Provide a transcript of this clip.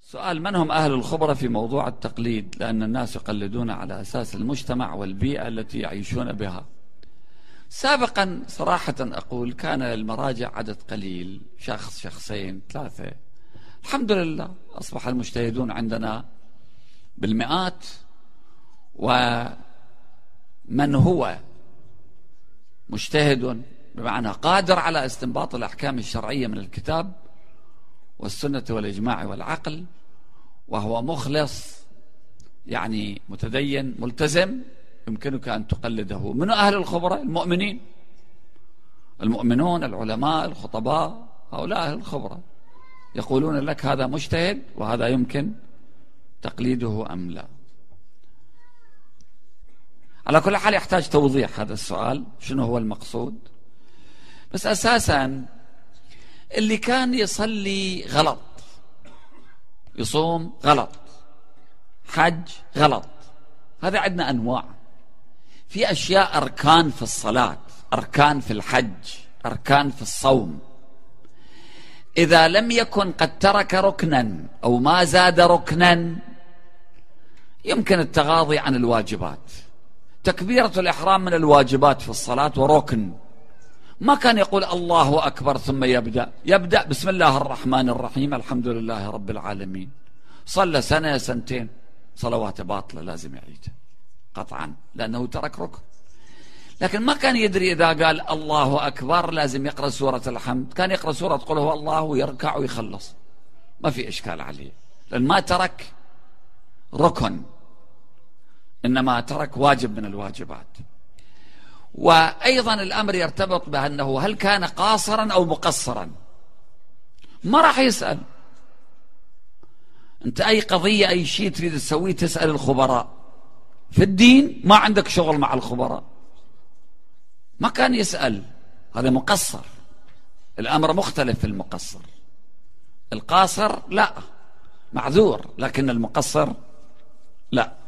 سؤال: من هم أهل الخبرة في موضوع التقليد؟ لأن الناس يقلدون على أساس المجتمع والبيئة التي يعيشون بها. سابقا صراحة أقول كان المراجع عدد قليل، شخص شخصين ثلاثة. الحمد لله أصبح المجتهدون عندنا بالمئات، ومن هو مجتهد بمعنى قادر على استنباط الأحكام الشرعية من الكتاب والسنة والإجماع والعقل، وهو مخلص يعني متدين ملتزم، يمكنك أن تقلده. من أهل الخبرة؟ المؤمنون، العلماء، الخطباء، هؤلاء أهل الخبرة، يقولون لك هذا مجتهد وهذا يمكن تقليده أم لا. على كل حال يحتاج توضيح هذا السؤال، شنو هو المقصود؟ بس أساسا اللي كان يصلي غلط، يصوم غلط، حج غلط، هذا عندنا أنواع. في أشياء أركان في الصلاة، أركان في الحج، أركان في الصوم، إذا لم يكن قد ترك ركنا أو ما زاد ركنا يمكن التغاضي عن الواجبات. تكبيرة الإحرام من الواجبات في الصلاة وركن، ما كان يقول الله أكبر ثم يبدأ بسم الله الرحمن الرحيم الحمد لله رب العالمين. صلى سنة سنتين صلواته باطلة، لازم يعيدها قطعا لأنه ترك ركن. لكن ما كان يدري إذا قال الله أكبر لازم يقرأ سورة الحمد، كان يقرأ سورة قل هو الله ويركع ويخلص، ما في إشكال عليه، لأن ما ترك ركن، إنما ترك واجب من الواجبات. وأيضا الأمر يرتبط بأنه هل كان قاصرا أو مقصرا. ما راح يسأل أنت أي قضية أي شيء تريد تسويه تسأل الخبراء في الدين، ما عندك شغل مع الخبراء. ما كان يسأل، هذا مقصر. الأمر مختلف في المقصر، القاصر لا معذور، لكن المقصر لا.